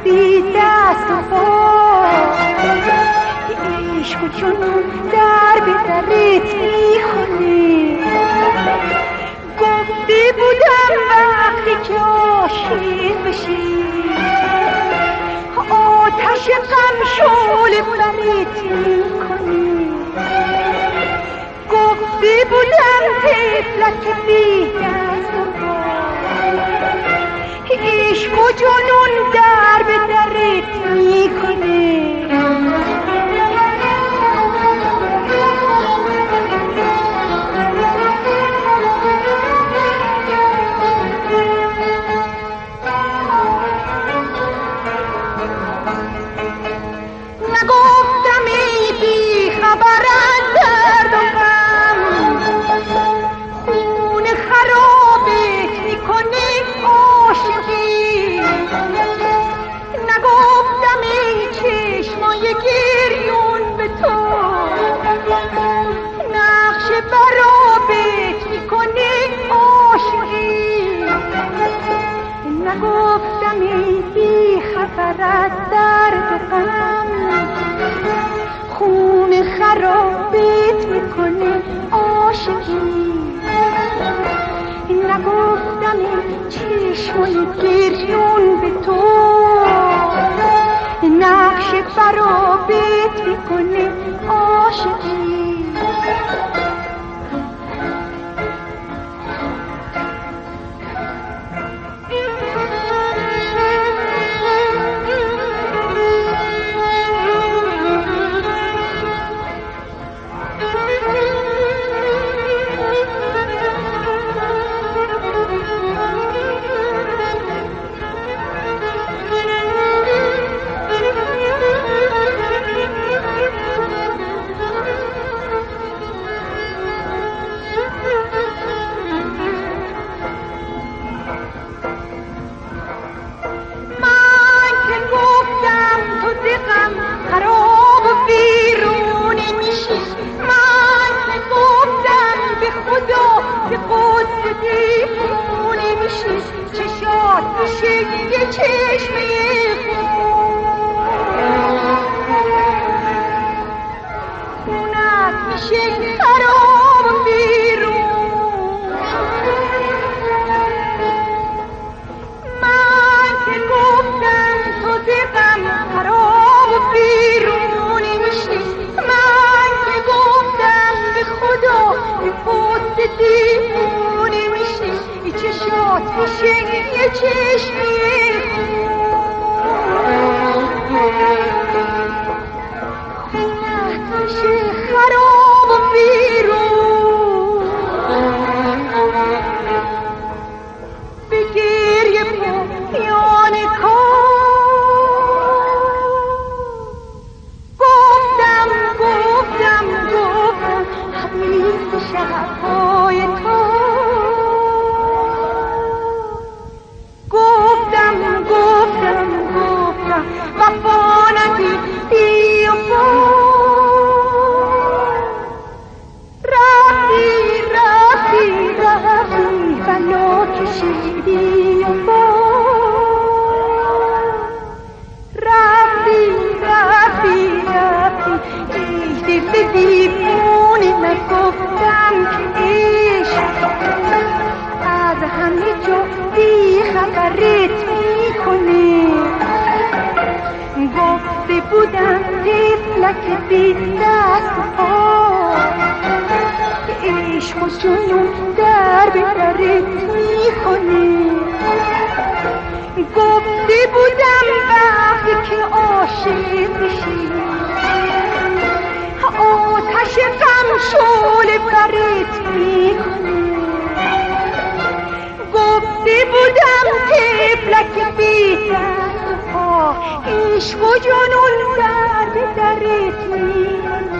بی دست و پا، عشق و جنون در به درت میخونه. گفته بودم وقتی که عاشق بشی آتش غم شعله برت میکنه. گفته بودم طفلک بی دست و پا، عشق و جنون در به درت میکنه. نگفتم ای بی خبر از درد و غم، خون خرابت میکنه عاشقی. نگفتم ای چشمای گریون به تو، نقش برابت میکنه عاشقی. نگفتم ای بی خبر از درد و غم، خون خرابت میکنه عاشقی. نگفتم ای چشمای گریون به تو، نقش برابت میکنه عاشقی. خراب و بیرونی میشی. من گفتم به خدا به قدس دیوونی میشی. چشات میشه یه چشمه خونت میشه خراب و بیرون. من که گفتم تو دقم خراب بیرونی میشی. من که گفتم به خدا به خود دیوونی میشی. ای چشات میشه یه چشمی خونت میشه خراب بیرون. به گریه پایان کار حدیث شب‌های تو. گفتم وفا ندیدی و رفتی بلا کشیدی و رفتی ای دل دیوونه. نگفتم که عشق از همه جا بی خبرت میکنه. گفته بودم طفلک بی دست و پا، عشق و جنون در به درت میکنه. گفته بودم وقتی که عاشق بشی آتش غم شعله برت میکنه. گفته بودم طفلک بی دست و پا، عشق و جنون در به درت میکنه.